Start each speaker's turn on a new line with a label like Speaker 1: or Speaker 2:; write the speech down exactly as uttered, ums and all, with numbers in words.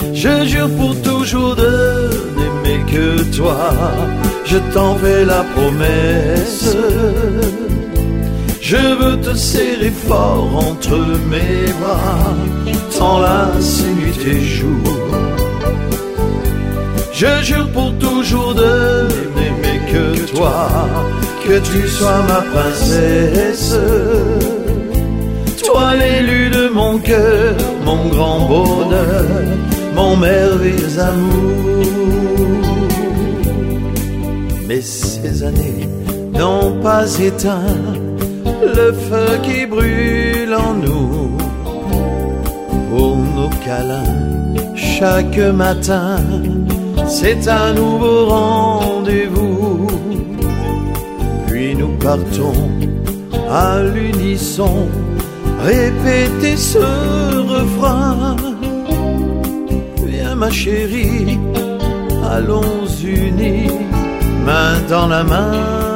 Speaker 1: Je jure pour toujours de n'aimer que toi. Je t'en fais la promesse. Je veux te serrer fort entre mes bras, t'enlacer nuit et jour. Je jure pour toujours de n'aimer que toi, que tu sois ma princesse. Toi l'élu de mon cœur, mon grand bonheur, mon merveilleux amour. Mais ces années n'ont pas éteint le feu qui brûle en nous. Pour nos câlins, chaque matin, c'est un nouveau rendez-vous. Puis nous partons à l'unisson, répéter ce refrain. Viens ma chérie, allons unis, main dans la main.